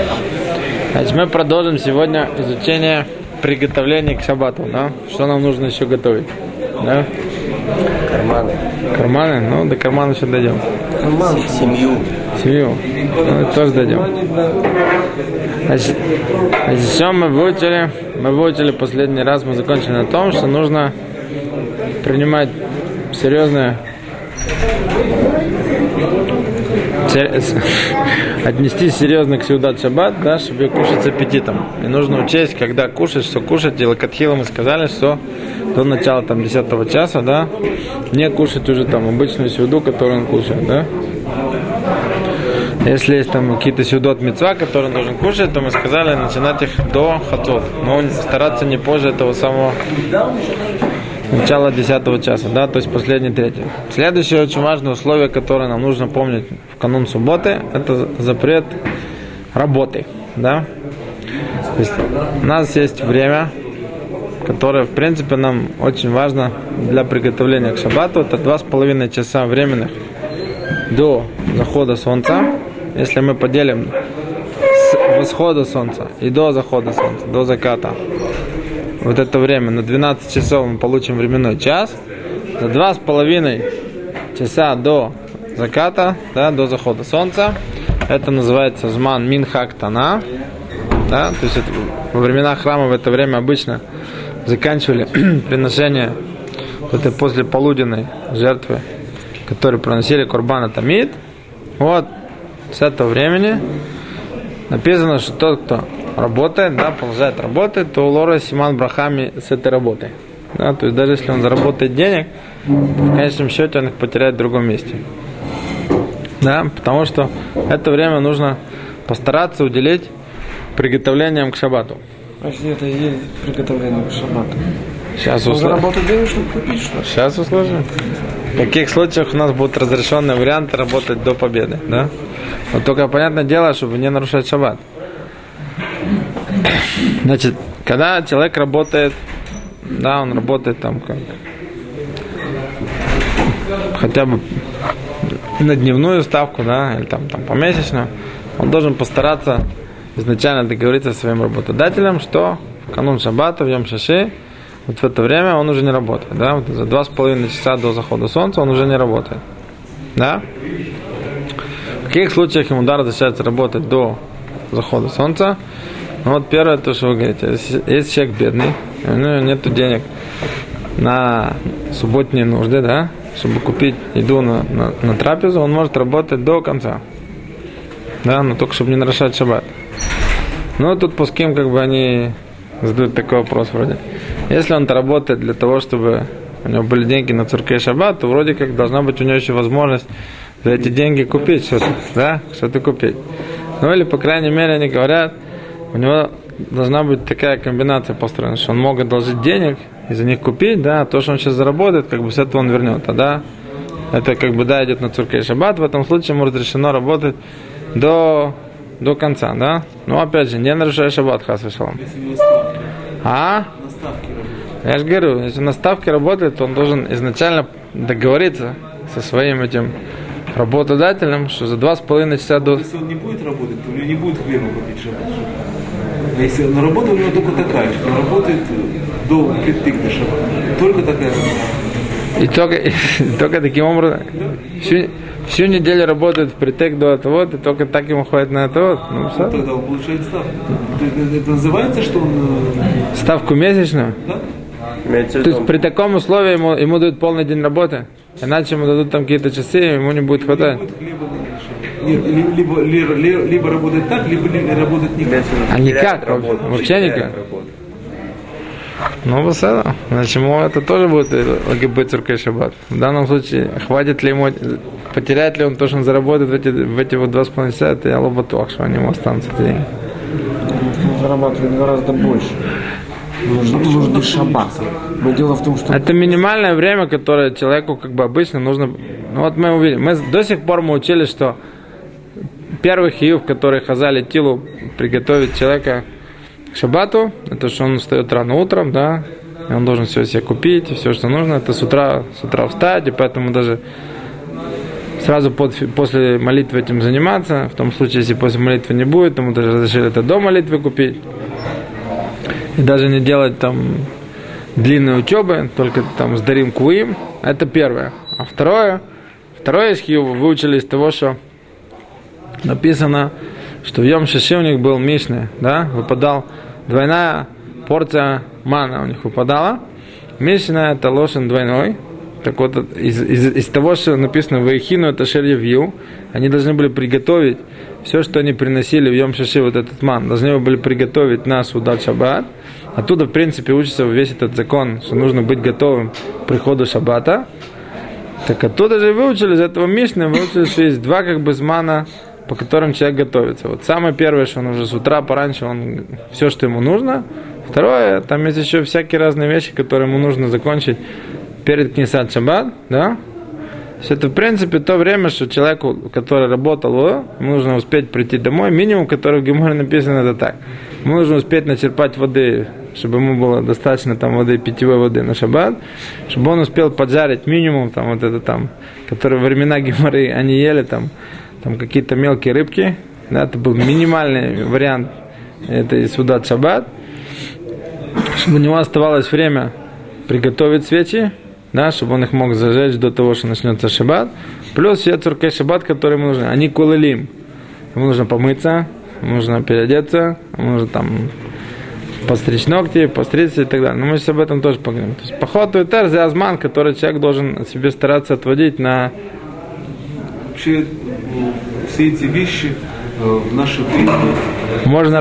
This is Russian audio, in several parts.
Значит, мы продолжим сегодня изучение приготовления к шаббату, да? Что нам нужно еще готовить? Да? Карманы. Карманы? Ну, до кармана еще дойдем. Семью. Семью. Ну, тоже дойдем. Значит, все мы выучили последний раз, мы закончили на том, что нужно принимать серьезное, отнести серьезно к сеудат шаббат, да, чтобы ее кушать с аппетитом. И нужно учесть, когда кушать, что кушать. И лакатхила мы сказали, что до начала 10 часа, да, не кушать уже обычную сеуду, которую он кушает, да. Если есть какие-то сеудот мицва, которые он должен кушать, то мы сказали начинать их до хацот. Но стараться не позже этого самого начала 10 часа, да, то есть последний третий. Следующее очень важное условие, которое нам нужно помнить в канун субботы, это запрет работы, да. То есть у нас есть время, которое, в принципе, нам очень важно для приготовления к шаббату. Это 2,5 часа временных до захода солнца. Если мы поделим с восхода солнца и до захода солнца, до заката, вот это время на 12 часов мы получим временной час. За 2,5 часа до заката, да, до захода солнца, это называется зман минха ктана, да, то есть это, во времена храма в это время обычно заканчивали приношение этой послеполуденной жертвы, которые приносили курбан тамид. Вот с этого времени написано, что тот, кто работает, да, продолжает работать, то у лора симан брахами с этой работой. Да, то есть даже если он заработает денег, в конечном счете он их потеряет в другом месте. Да, потому что это время нужно постараться уделить приготовлениям к шаббату. А если это и есть приготовление к шаббату? Сейчас заработать денег, чтобы купить что-то? Сейчас услышим. В каких случаях у нас будут разрешенные варианты работать до победы, да? Но только понятное дело, чтобы не нарушать шаббат. Значит, когда человек работает, да, он работает хотя бы на дневную ставку, да, или помесячно, он должен постараться изначально договориться со своим работодателем, что в канун шаббата, в йом шаши, вот в это время он уже не работает, да, вот за 2,5 часа до захода солнца он уже не работает, да. В каких случаях ему разрешается работать до захода солнца? Ну вот первое, то, что вы говорите, если человек бедный, у него нет денег на субботние нужды, да, чтобы купить еду на трапезу, он может работать до конца, да, но только чтобы не нарушать шаббат. Но тут пуским, они задают такой вопрос вроде. Если он-то работает для того, чтобы у него были деньги на цуркей шаббат, то вроде как должна быть у него еще возможность за эти деньги купить что-то, да, что-то купить. Ну или, по крайней мере, они говорят, у него должна быть такая комбинация построена, что он мог одолжить денег и за них купить, да, то, что он сейчас заработает, с этого он вернет, да, это да, идет на цуркей шаббат, в этом случае ему разрешено работать до конца, да, но опять же, не нарушая шаббат, хас вешалом. Я же говорю, если на ставке работает, то он должен изначально договориться со своим этим работодателем, что за 2,5 часа до... Если он не будет работать, то у него не будет хлеба купить шаббат. А если на работа у него только такая, что он работает до притык до шаббата. Только такая. И только таким образом всю неделю работает впритык до этого, и только так ему хватит на это. Ну, тогда он получает ставку. Это называется, что он... Ставку месячную? Да. То есть при таком условии ему дают полный день работы, иначе ему дадут какие-то часы, ему не будет хватать. Либо работать так, либо работать никак. А никак? Вообще никак? Ну, высоко. Значит, ему это тоже будет ЛГБ цуркей шаббат. В данном случае, хватит ли ему, потеряет ли он то, что он заработает в эти 2,5 часа, это я лоботок, что они ему останутся эти деньги. Он зарабатывает гораздо больше. Нужно шаббат. Но дело в том, что... Это минимальное время, которое человеку обычно нужно... Ну вот мы увидели. До сих пор мы учили, что первый хиюв, который хазали тилу приготовить человека к шаббату, это что он встает рано утром, да, и он должен все себе купить, и все, что нужно, это с утра встать, и поэтому даже сразу после молитвы этим заниматься. В том случае, если после молитвы не будет, то мы даже разрешили это до молитвы купить. И даже не делать там длинные учебы, только там сдарим куим. Это первое. А второе из хиюва выучили из того, что написано, что в Йом Шиши у них был Мишне, да, выпадал двойная порция мана у них выпадала. Мишна это лошен двойной. Так вот, из того, что написано в Ихину, это шерьевью, они должны были приготовить все, что они приносили в Йом Шиши, вот этот ман, должны были приготовить на Судат Шаббат. Оттуда, в принципе, учится весь этот закон, что нужно быть готовым к приходу Шаббата. Так оттуда же выучили, из этого Мишны, выучили, что есть два как бы змана, по которым человек готовится. Вот самое первое, что он уже с утра пораньше, он все, что ему нужно. Второе, там есть еще всякие разные вещи, которые ему нужно закончить перед Книсат Шаббат, да? Все это, в принципе, то время, что человеку, который работал, ему нужно успеть прийти домой. Минимум, который в Геморе написано, это так. Ему нужно успеть начерпать воды, чтобы ему было достаточно там воды, питьевой воды на Шаббат, чтобы он успел поджарить минимум, там, вот это там, которые во времена Геморы они ели, там какие-то мелкие рыбки, да, это был минимальный вариант этой Судат Шаббат, чтобы у него оставалось время приготовить свечи, да, чтобы он их мог зажечь до того, что начнется Шаббат, плюс все цуркей Шаббат, которые ему нужны, они кулелим, ему нужно помыться, ему нужно переодеться, ему нужно там постричь ногти, постричься и так далее. Но мы сейчас об этом тоже поговорим. То есть поход Туэтер за азман, который человек должен от себе стараться отводить на... Вообще все эти вещи в наше время можно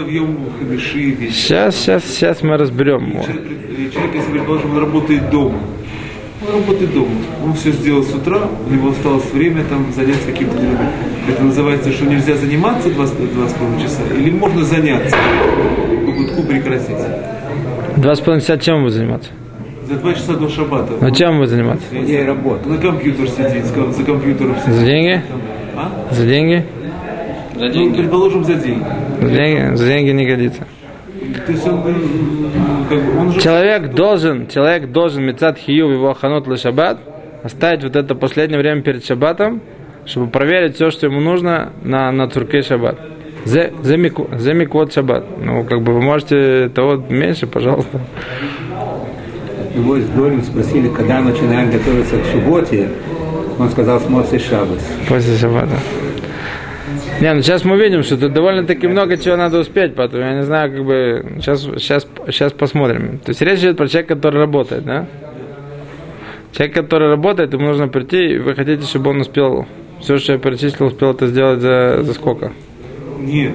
Сейчас мы разберем. Человек, если, предположим, он работает дома, он все сделал с утра, у него осталось время там заняться каким-то делом. Это называется, что нельзя заниматься 2,5 часа, или можно заняться, по гудку прекратить. 2,5 часа чем вы заниматься? За 2 часа до Шаббата. Но чем вы заниматься? Я и работаю. На компьютер сидеть, за компьютером сидеть. За деньги? А? За деньги? За деньги. Ну, предположим, за деньги. За деньги не годится. То есть он же... Человек должен мицат хию его ханот ле шаббат оставить вот это последнее время перед шаббатом, чтобы проверить все, что ему нужно на цуркей шаббат. За миквот шаббат. Ну, как бы вы можете того меньше, пожалуйста. Его из Долин спросили, когда начинаем готовиться к субботе. Он сказал, с Моцей Шаббат. После шаббата. Не, ну сейчас мы видим, что тут довольно-таки много чего надо успеть, поэтому я не знаю, как бы, сейчас посмотрим. То есть речь идет про человека, который работает, да? Человек, который работает, ему нужно прийти, и вы хотите, чтобы он успел, все, что я перечислил, успел это сделать за сколько? Нет,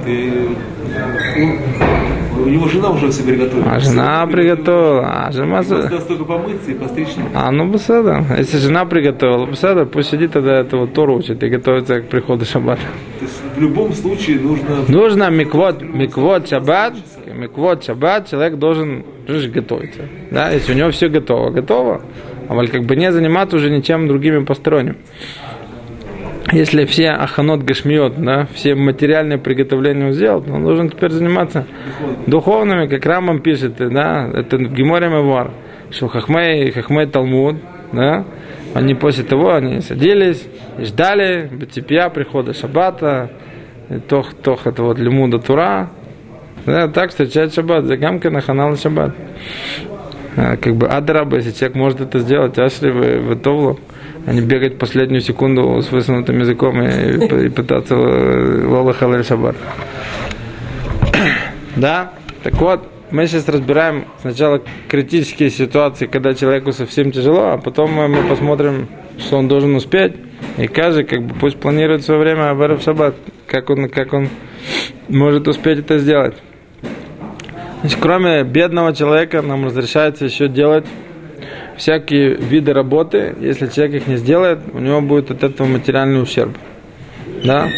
у него жена уже все приготовила. А жена приготовила. Осталось только помыться и постричь. Ну, беседа. Если жена приготовила, беседа, пусть сидит тогда этого Тору учит и готовится к приходу шаббата. То есть в любом случае нужно... Нужно миквот шаббат, человек должен готовиться. Да, если у него все готово. А как бы не заниматься уже ничем другими посторонним. Если все аханот гашмиот, да, все материальные приготовления он сделал, он должен теперь заниматься духовными, как Рамбам пишет, да, это в Геморе Мевар, что Хахмей Талмуд, да, они после того, они садились и ждали беципья прихода Шаббата, тох это вот лимуда Тура, да, так встречает Шаббат, загамка на ханал Шаббат. Как бы адараба, если человек может это сделать, ашри в товлу, а не бегать последнюю секунду с высунутым языком и пытаться лола халель шаббат. Да, так вот, мы сейчас разбираем сначала критические ситуации, когда человеку совсем тяжело, а потом мы посмотрим, что он должен успеть, и каждый как бы пусть планирует свое время в шаббат, как он может успеть это сделать. Значит, кроме бедного человека нам разрешается еще делать всякие виды работы. Если человек их не сделает, у него будет от этого материальный ущерб. Да?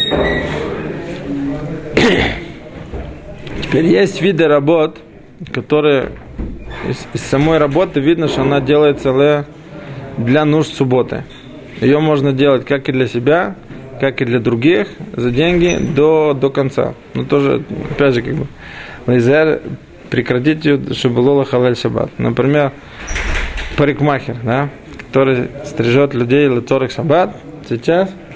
Теперь есть виды работ, которые из самой работы видно, что она делается для нужд субботы. Ее можно делать как и для себя, как и для других, за деньги до конца. Но тоже, опять же, как бы прекратить ее, чтобы лола халель шаббат. Например, парикмахер, да, который стрижет людей лецорых шаббат, сейчас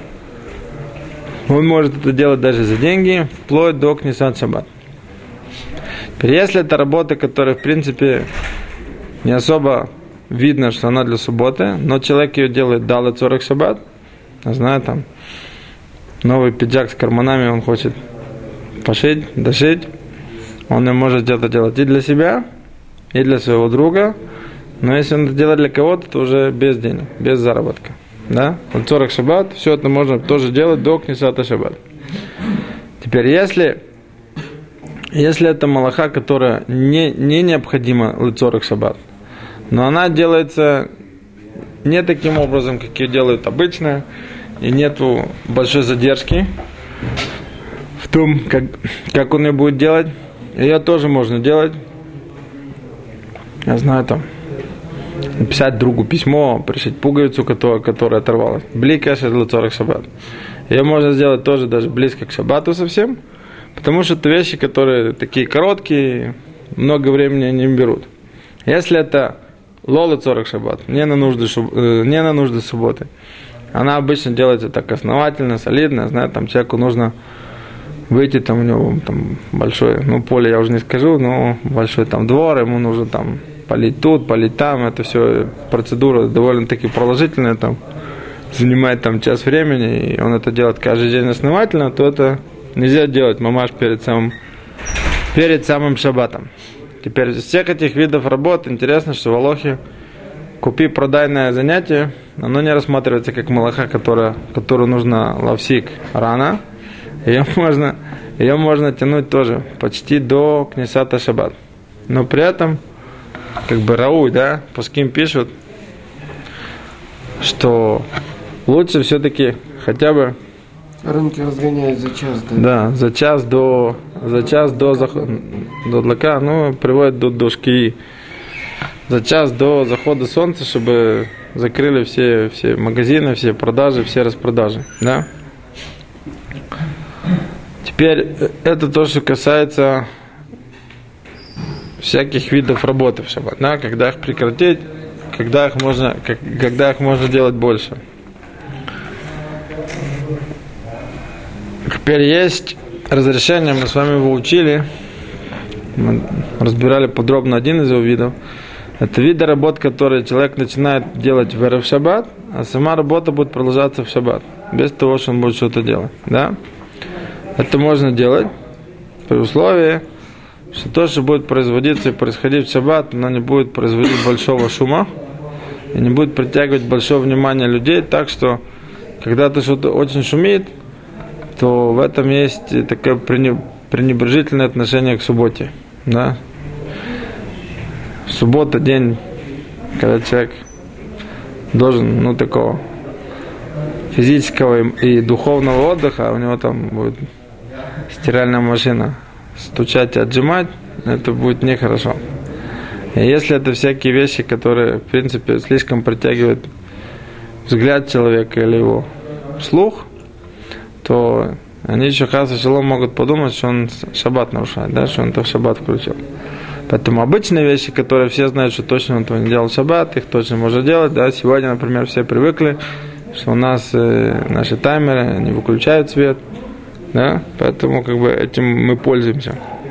Он может это делать даже за деньги, вплоть до Книсат Шаббат. Теперь, если это работа, которая, в принципе, не особо видно, что она для субботы, но человек ее делает дал лецорах Шаббат, я знаю, там, новый пиджак с карманами он хочет пошить, дошить, он не может это делать и для себя, и для своего друга, но если он это делает для кого-то, то уже без денег, без заработка. Да? Лецорах Шаббат, все это можно тоже делать до Книсата Шаббат. Теперь, если это малаха, которая не необходима лецорах Шаббат, но она делается не таким образом, как ее делают обычно, и нету большой задержки в том, как он ее будет делать, ее тоже можно делать. Я знаю, там, написать другу письмо, пришить пуговицу, которая оторвалась. Бли кашер лецорах Шаббат. Ее можно сделать тоже даже близко к Шаббату совсем, потому что это вещи, которые такие короткие, много времени не берут. Если это ло лецорах Шаббат, не на нужды субботы, она обычно делается так основательно, солидно. Знаю, там человеку нужно выйти, там у него там большое, поле я уже не скажу, но большой там двор, ему нужно там полить тут, полить там, это все процедура довольно-таки продолжительная, там занимает там час времени, и он это делает каждый день основательно, то это нельзя делать мамаш перед самым шаббатом. Теперь из всех этих видов работ интересно, что в Алохе купи-продайное занятие, оно не рассматривается как малаха, которую нужно лавсик рано. Ее можно тянуть тоже почти до Книсата Шаббат. Но при этом, как бы рауй, да, пуским пишут, что лучше все-таки хотя бы рынки разгоняют за час, да? Да, за час до длака, приводит до шкии. За час до захода солнца, чтобы закрыли все магазины, все продажи, все распродажи. Да? Теперь это то, что касается всяких видов работы в шаббат. Да? Когда их прекратить, когда их можно делать больше. Теперь есть разрешение, мы с вами его учили, мы разбирали подробно один из его видов. Это виды работ, которые человек начинает делать в эрев шаббат, а сама работа будет продолжаться в шаббат, без того, что он будет что-то делать. Да? Это можно делать при условии, что то, что будет производиться и происходить в шаббат, оно не будет производить большого шума и не будет притягивать большое внимание людей, так что, когда то что-то очень шумит, то в этом есть такое пренебрежительное отношение к субботе. Да? Суббота день, когда человек должен, такого физического и духовного отдыха, а у него там будет стиральная машина стучать и отжимать, это будет нехорошо. И если это всякие вещи, которые, в принципе, слишком притягивают взгляд человека или его слух, то они еще хас и шалом могут подумать, что он шаббат нарушает, да, что он это в шаббат включил. Поэтому обычные вещи, которые все знают, что точно он этого не делал в шаббат, их точно можно делать. Да. Сегодня, например, все привыкли, что у нас наши таймеры не выключают свет, да, поэтому как бы этим мы пользуемся.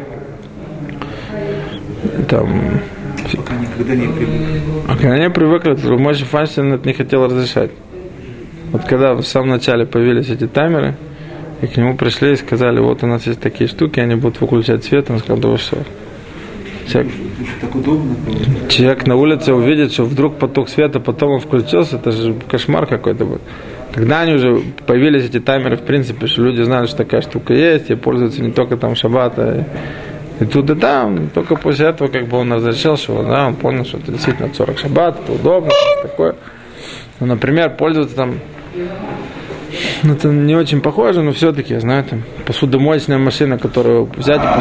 Там, пока никогда не привыкли. А когда не привыкли, то Моше Файнштейн это не хотел разрешать. Вот когда в самом начале появились эти таймеры, и к нему пришли и сказали, вот у нас есть такие штуки, они будут выключать свет, он сказал, да вы что? Так удобно. Человек на улице увидит, что вдруг поток света, потом он включился, это же кошмар какой-то будет. Когда они уже появились эти таймеры, в принципе, что люди знали, что такая штука есть, и пользуются не только там шаббата, и тут и там, только после этого как бы он разрешил, что да, он понял, что это действительно 40 шаббат, это удобно, это такое. Ну, например, пользоваться там, это не очень похоже, но все-таки, я знаю, там посудомоечная машина, которую взять и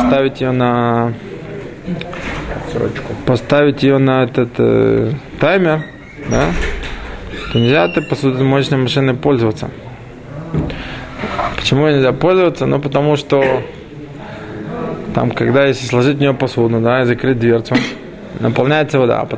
поставить ее на этот таймер, да, то нельзя этой посудомоечной машиной пользоваться. Почему нельзя пользоваться? Ну, потому что там, когда если сложить в нее посуду, да, и закрыть дверцу, наполняется вода, а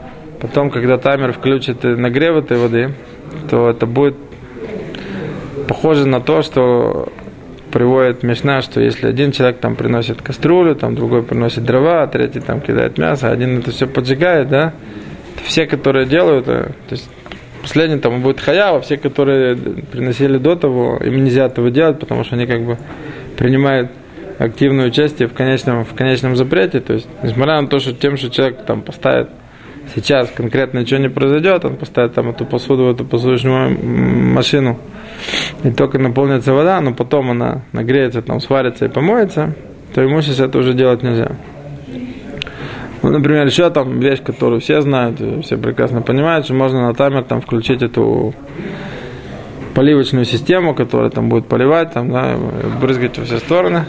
потом, когда таймер включит нагрев этой воды, то это будет похоже на то, что приводит Мишна, что если один человек там приносит кастрюлю, там другой приносит дрова, а третий там кидает мясо, один это все поджигает, да, то все, которые делают, то есть последний там будет хаява, все, которые приносили до того, им нельзя этого делать, потому что они как бы принимают активное участие в конечном запрете, то есть несмотря на то, что тем, что человек там поставит сейчас конкретно ничего не произойдет, он поставит там эту посуду в эту посудочную машину, и только наполнится вода, но потом она нагреется, там сварится и помоется, то ему сейчас это уже делать нельзя. Ну, например, еще там вещь, которую все знают, все прекрасно понимают, что можно на таймер там включить эту поливочную систему, которая там будет поливать, там, да, брызгать во все стороны.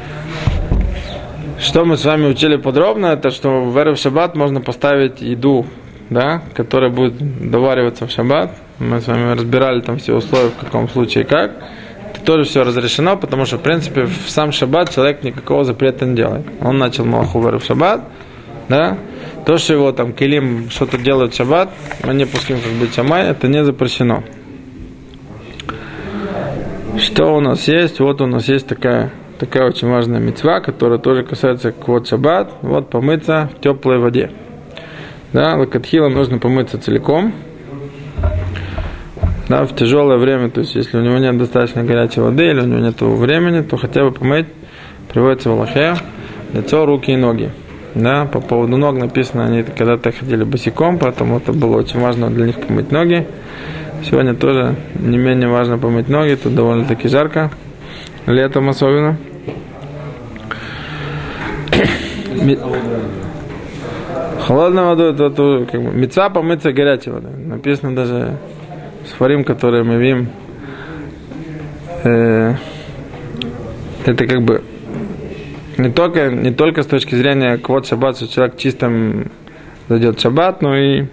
Что мы с вами учили подробно, это что в эрев шаббат можно поставить еду, да, которая будет довариваться в шаббат. Мы с вами разбирали там все условия, в каком случае и как. Это тоже все разрешено, потому что, в принципе, в сам шаббат человек никакого запрета не делает. Он начал малаху в эрев шаббат, да. То, что его там келим что-то делает в шаббат, мы не пуским как быть шамай, это не запрещено. Что у нас есть? Вот у нас есть такая очень важная мицва, которая тоже касается квот шаббат. Вот помыться в теплой воде. Да, лакатхила нужно помыться целиком. Да, в тяжелое время, то есть если у него нет достаточно горячей воды или у него нет времени, то хотя бы помыть приводится в алахе лицо, руки и ноги. Да, по поводу ног написано, они когда-то ходили босиком, поэтому это было очень важно для них помыть ноги. Сегодня тоже не менее важно помыть ноги, тут довольно-таки жарко, летом особенно. Холодная вода, это как бы мицва помыться горячей водой. Написано даже в сфарим, которые мы видим, это как бы не только с точки зрения квот шаббат, что человек чистым зайдет в шаббат, но и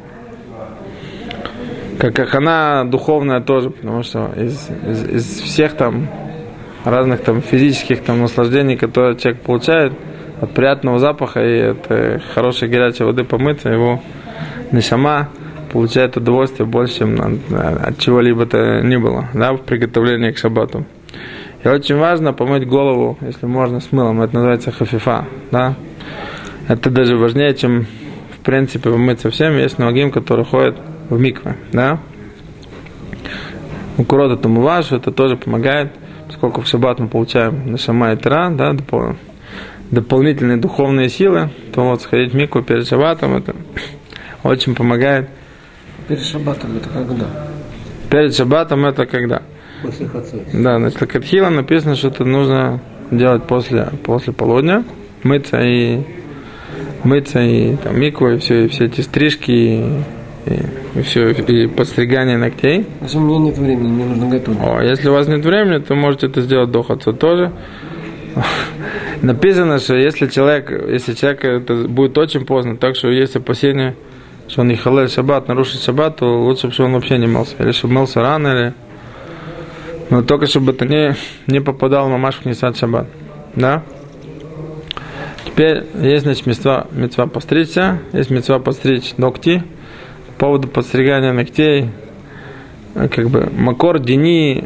как она духовная тоже, потому что из всех там разных там физических там наслаждений, которые человек получает, от приятного запаха и от хорошей горячей воды помыться, его нешама получает удовольствие больше, чем от чего-либо то ни было, да, в приготовлении к шаббату. И очень важно помыть голову, если можно, с мылом. Это называется хафифа, да. Это даже важнее, чем в принципе помыться всем. Есть ногим, которые ходят в микве, да. У курот это муваш, это тоже помогает, поскольку в шаббат мы получаем нешама и тера, да, дополнительные духовные силы, то вот сходить в микву перед шаббатом, это очень помогает. Перед шаббатом это когда? Перед шаббатом это когда? После хацот. Да, значит, лакатхила написано, что это нужно делать после полудня, мыться и там микву, и все эти стрижки, и все, и подстригание ногтей. Если у меня нет времени, мне нужно готовить. Если у вас нет времени, то можете это сделать до хацот тоже. Написано, что если человек это будет очень поздно, так что есть опасения, что он не халель шаббат, нарушит шаббат, то лучше, чтобы он вообще не мылся, или чтобы мылся рано, или... Но только чтобы это не попадал мамаш в Книсат шаббат. Да? Теперь есть, значит, мицва постричься, есть мицва постричь ногти. По поводу подстригания ногтей, как бы макор дини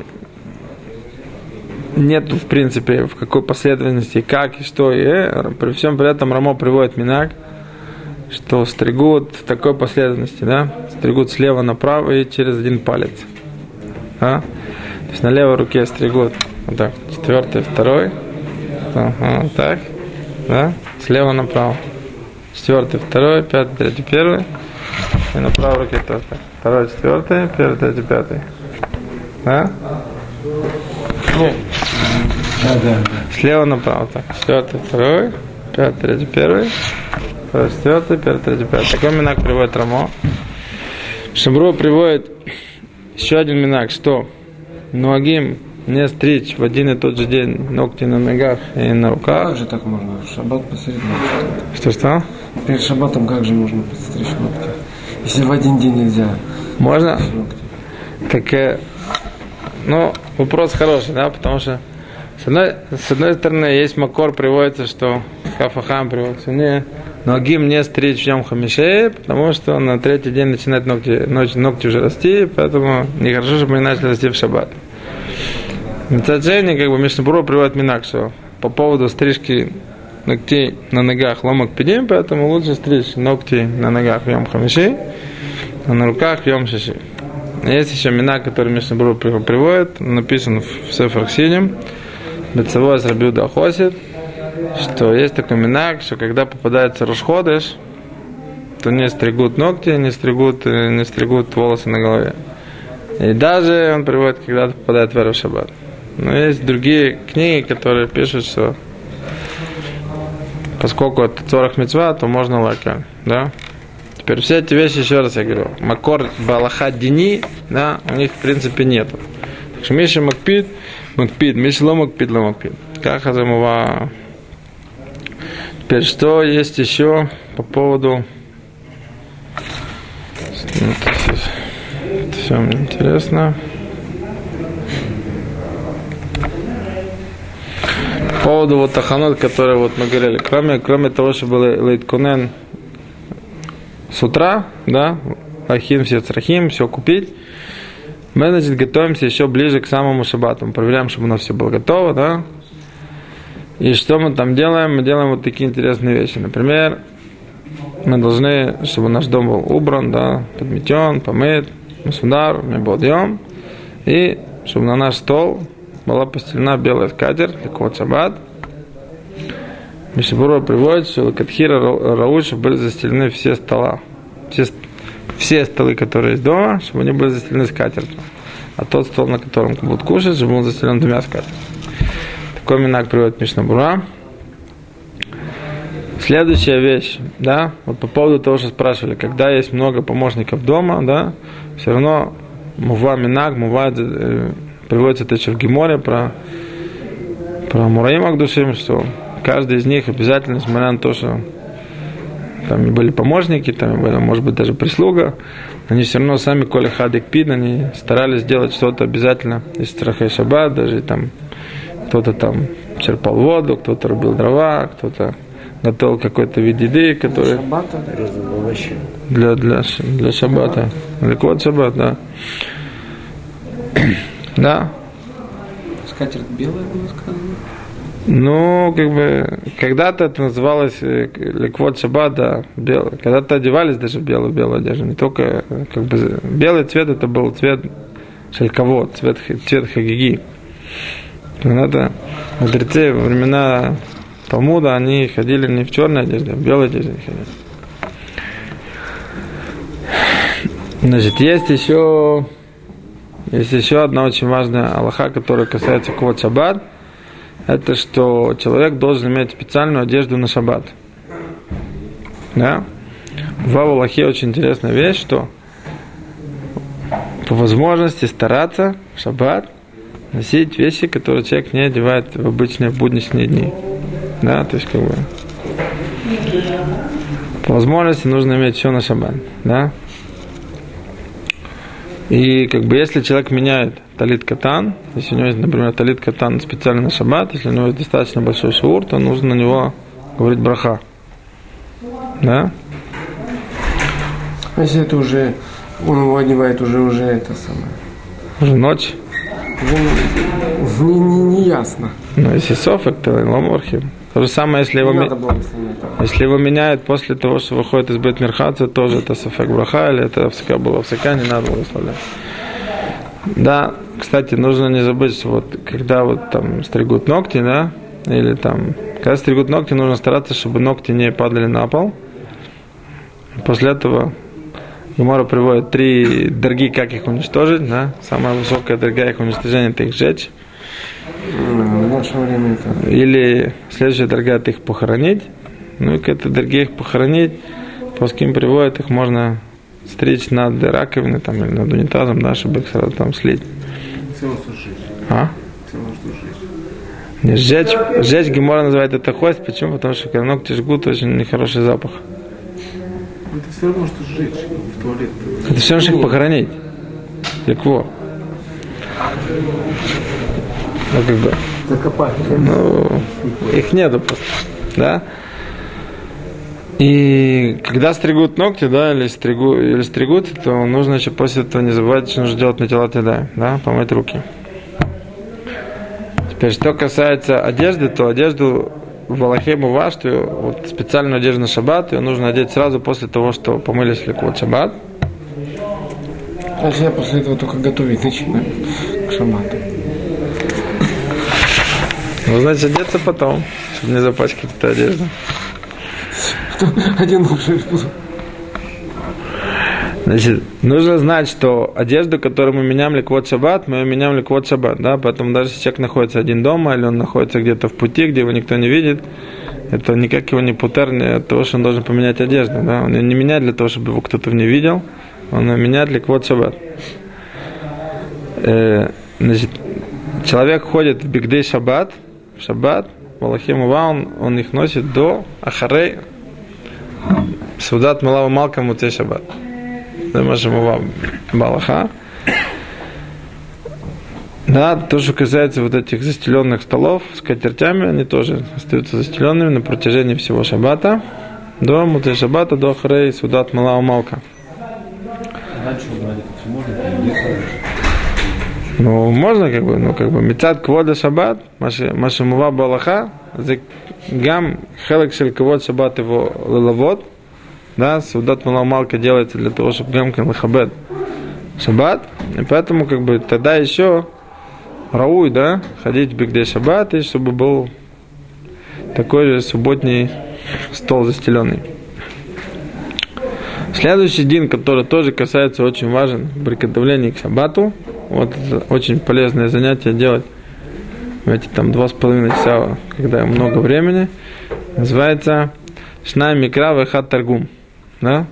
нет, в принципе, в какой последовательности, как и что. И при всем при этом Рамо приводит минак, что стригут в такой последовательности, да? Стригут слева направо и через один палец. Да? То есть на левой руке стригут вот так, 4-й, 2-й, вот так, да? Слева направо. 4-й, 2-й, 5-й, 3-й, 1-й. И на правой руке тоже так. 2-й, 4-й, 1-й, 3-й, 5-й. Да? Нет. Да. Слева направо, так. 4-й, 2-й, 5-й, 3-й, 1-й. 2-й, 4-й, 1-й, 3-й, 5-й. Такой минак приводит Рамо. Шамбро приводит еще один минак, что ногим не стричь в один и тот же день ногти на ногах и на руках. Как же так можно? В шаббат посреди ногти. Что? Перед шаббатом как же можно подстричь ногти? Если в один день нельзя. Можно? Так, вопрос хороший, да, потому что с одной стороны есть макор, приводится, что хафахам приводится, ногим не стричь в Йом Хамиши, потому что на третий день начинают ногти уже расти, поэтому нехорошо, чтобы они начали расти в шаббат. Мицаджени, как бы Мишна Брура приводит минак, что по поводу стрижки ногтей на ногах ломак пидим, поэтому лучше стричь ногти на ногах в Йом Хамиши, а на руках в Йом Шиши. Есть еще минак, который Мишна Брура приводит, написан в Сефер Хсидим, Бецавой с Раби Юда Хосид, что есть такой минак, что когда попадается Рош Ходеш, то не стригут ногти, не стригут волосы на голове. И даже он приводит, когда попадает в Эрев Шаббат. Но есть другие книги, которые пишут, что поскольку это цорах мицва, то можно лакер, да? Теперь все эти вещи, еще раз я говорю, макор балаха дини, да, у них в принципе нету. Так что Миша макпид, Миша ломакпид. Как азамува. Теперь что есть еще по поводу... Это все мне интересно. По поводу вот таханот, который вот мы говорили, кроме того, что был лейтконен с утра, да, ахим, все црахим, все купить, мы, значит, готовимся еще ближе к самому шаббату. Мы проверяем, чтобы у нас все было готово, да. И что мы там делаем? Мы делаем вот такие интересные вещи. Например, мы должны, чтобы наш дом был убран, да, подметен, помыт, масудар, мебодьем, и чтобы на наш стол была постелена белая скатерть, такой шаббат. Мишна Брура приводит, что Катхира Рауш, чтобы были застелены все стола. Все столы, которые есть дома, чтобы они были застелены скатертью. А тот стол, на котором будут кушать, чтобы был застелен двумя скатертями. Такой минак приводит Мишна Брура. Следующая вещь, да, вот по поводу того, что спрашивали, когда есть много помощников дома, да, все равно мува минак, приводится это еще в Геморе про Мураим Агдушим, что каждый из них обязательно, несмотря на то, что там и были помощники, там и была, может быть, даже прислуга, они все равно сами, коли хадик пид, они старались сделать что-то обязательно из страха шаббат, даже там кто-то там черпал воду, кто-то рубил дрова, кто-то готовил какой-то вид еды, который для шаббата, для код шаббат, да. Да. Скатерть белая была сказано? Ну, как бы, когда-то это называлось леквот шаббат, да, белый. Когда-то одевались даже в белую одежду. Не только, как бы, белый цвет, это был цвет шельковод, цвет хагиги. Когда-то мудрецы во времена Талмуда, они ходили не в черной одежде, а в белой одежде ходили. Значит, есть еще одна очень важная алаха, которая касается квот шаббат. Это что человек должен иметь специальную одежду на шаббат. Да? В алахе очень интересная вещь, что по возможности стараться в шаббат носить вещи, которые человек не одевает в обычные будничные дни. Да, то есть как бы по возможности нужно иметь все на шаббат. Да? И как бы если человек меняет талит катан, если у него есть, например, талит катан специально на шаббат, если у него есть достаточно большой шур, то нужно на него говорить браха. Да? Если это уже, он его одевает уже это самое. Уже ночь. Уже не ясно. Ну, если софек, то ломорхим. То же самое, если его меняют после того, что выходит из бет-мирхаца, тоже это софек браха, или это овсека было овсека, не надо благословлять. Да, кстати, нужно не забыть, что вот когда вот там стригут ногти, да, или там, когда стригут ногти, нужно стараться, чтобы ногти не падали на пол. После этого Гемара приводит 3 дорги, как их уничтожить, да, самая высокая дорога их уничтожения, это их сжечь. В наше время это. Или следующая дорога, это их похоронить. Ну и к этой дороге их похоронить, плоским приводит, их можно стричь над раковиной там, или над унитазом, да, чтобы их сразу там слить. А? Не, сжечь Гемора называет это хвост. Почему? Потому что когда ногти жгут, очень нехороший запах. Это все равно, что сжечь в туалет. Это все равно, что их похоронить. Ликво. Ну, как бы. Закопать. Ну, их нету просто. Да? И когда стригут ногти, да, или стригутся, то нужно еще после этого не забывать, что нужно делать натилат ядай, да, помыть руки. То есть, что касается одежды, то одежду в Алахе мува, что вот специальную одежду на шаббат, ее нужно одеть сразу после того, что помылись ликвот шаббат. А я после этого только готовить начинаю к шаббату. Ну, значит, одеться потом, чтобы не запачкать эту одежду. Один лучше. Значит, нужно знать, что одежду, которую мы меняем ликвот шаббат, мы ее меняем ликвот шаббат, да, поэтому даже если человек находится один дома, или он находится где-то в пути, где его никто не видит, это никак его не путер от того, что он должен поменять одежду, да, он ее не меняет для того, чтобы его кто-то не видел, он ее меняет ликвот шаббат. Значит, человек ходит в бигдей шаббат, в шаббат, в Алахе мува, он их носит до ахарей, судат малава малка муцей шаббат. Балаха. Да, то, что касается вот этих застеленных столов с скатертями, они тоже остаются застеленными на протяжении всего шаббата. До муцей шаббата, до ахарей, судат малава малка. Ну, можно как бы, мецад квода шаббат, машимува балаха, гам хелек шель квод шаббат его лилавод, да, судат малава малка делается для того, чтобы гамкен лахабед шаббат, и поэтому, как бы, тогда еще рауй, да, ходить в бигдей шаббат, и чтобы был такой же субботний стол застеленный. Следующий день, который тоже касается, очень важен, приготовление к шаббату. Вот это очень полезное занятие делать в эти там 2,5 часа, когда много времени. Называется Шнай Микра Вехат Таргум. Да?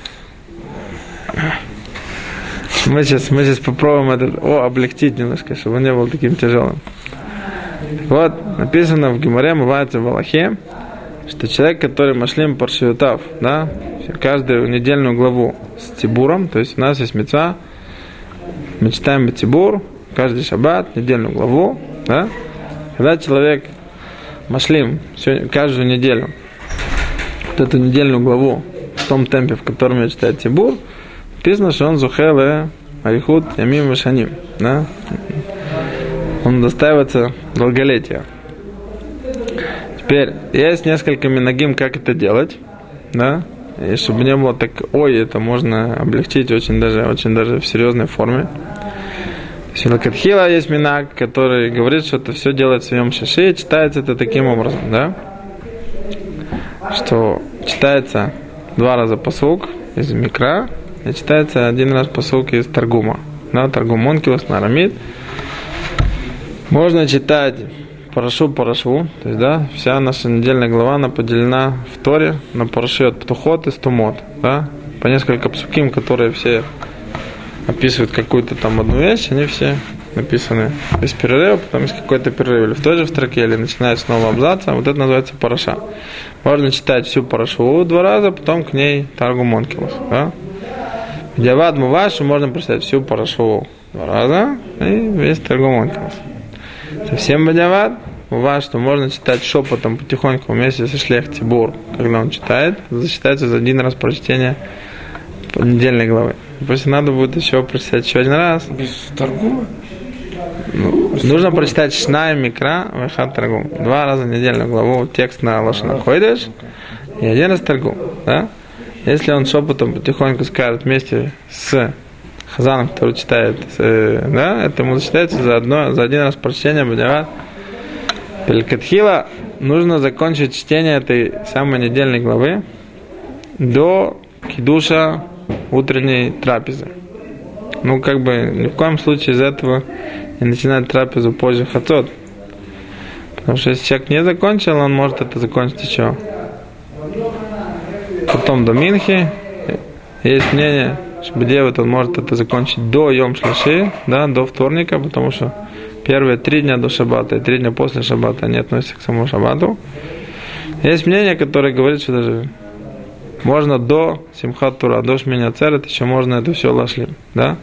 Мы сейчас попробуем это облегчить немножко, чтобы он не был таким тяжелым. Вот, написано в Гемаре, бывается в Алахе, что человек, который машлим паршиютав, да, каждую недельную главу с тибуром, то есть у нас есть мицва, мы читаем тибур, каждый шаббат, недельную главу, да, когда человек машлим каждую неделю вот эту недельную главу в том темпе, в котором я читаю тибур, написано, что он зухеле арихут ямим вешаним, да, он достаивается долголетия. Теперь есть несколько минагим, как это делать, да, и чтобы не было так, ой, это можно облегчить очень даже в серьезной форме. Силакатхила есть минаг, который говорит, что это все делает в своем шиши, и читается это таким образом, да, что читается 2 раза пасук из Микра, и читается 1 раз пасук из Таргума, да, Таргум Онкилос на арамид. Можно читать парашу, то есть, да, вся наша недельная глава, она поделена в Торе на парашют Птухот и Стумот, да, по несколько псуким, которые все описывают какую-то там одну вещь, они все написаны без перерыва, потом есть какой-то перерыв, или в той же строке, или начинают с нового абзаца, вот это называется параша. Можно читать всю парашу 2 раза, потом к ней Таргум Онкилос, да. Диавад Муваш можно прочитать всю парашу 2 раза, и весь Таргум Онкилос. Совсем бадяват, бывает, что можно читать шепотом потихоньку вместе со шлех тибур, когда он читает, засчитается за 1 раз прочтение недельной главы. После надо будет еще прочитать еще 1 раз. Без Таргума? Нужно прочитать Шнай Микра Вехат Таргум. 2 раза недельную главу, текст на Лошана Койдеш, и 1 раз Таргум. Да? Если он шепотом потихоньку скажет вместе с Хазаном, который читает, да, это ему засчитается за 1 раз прочтение бадяват. Пелькатхила нужно закончить чтение этой самой недельной главы до кидуша утренней трапезы. Ну, как бы, ни в коем случае из этого не начинать трапезу позже хацот. Потому что если человек не закончил, он может это закончить еще. Потом до Минхи. Есть мнение, что делать, он может это закончить до Йом Шлиши, да, до вторника, потому что первые 3 дня до шаббата и 3 дня после шаббата они относятся к самому шаббату. Есть мнение, которое говорит, что даже можно до Симхат Тура, до Шмини Ацерет, еще можно это все лашлим, да.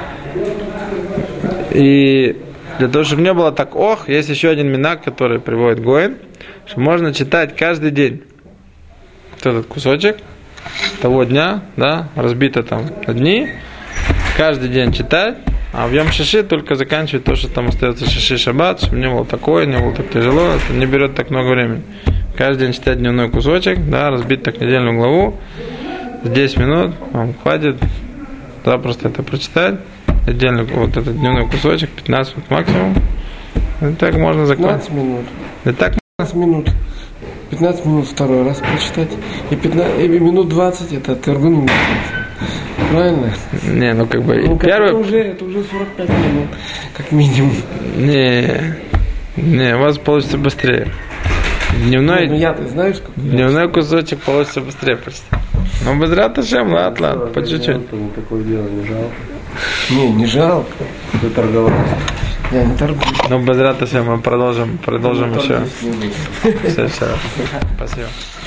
И для того, чтобы не было так есть еще один минак, который приводит Гоэн, что можно читать каждый день этот кусочек того дня, да, разбито там на дни, каждый день читать, А в Йом Шиши только заканчивать то, что там остается Шиши Шаббат, чтобы не было такое, не было так тяжело, это не берет так много времени. Каждый день читать дневной кусочек, да, разбить так недельную главу, 10 минут, вам хватит запросто это прочитать, отдельно вот этот дневной кусочек, 15 минут максимум. И так можно закончить. 15 минут. И так 15 минут. 15 минут второй раз прочитать. И минут 20 это Тергун. Правильно? не, ну как бы Ну, первый. это уже 45 минут, как минимум. Не, у вас получится быстрее. Дневной, Ну, я-то знаешь, как я. дневной кусочек получится быстрее почти. Ну, без раташем, ладно, по чуть-чуть. Такое дело не жалко. Не жалко. Вы торговались. Я не торгую. Ну, без раташем мы продолжим еще. Торгуюсь не буду. Все. Спасибо.